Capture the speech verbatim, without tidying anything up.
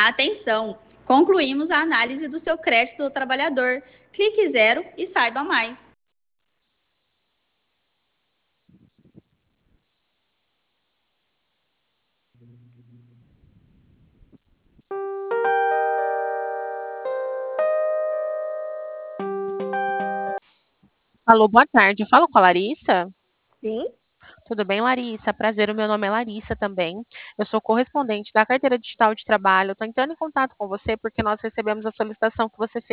Atenção! Concluímos a análise do seu crédito do trabalhador. Clique zero e saiba mais. Alô, boa tarde. Eu falo com a Larissa? Sim, Tudo bem, Larissa? Prazer, o meu nome é Larissa também. Eu sou correspondente da Carteira Digital de Trabalho. Estou entrando em contato com você porque nós recebemos a solicitação que você fez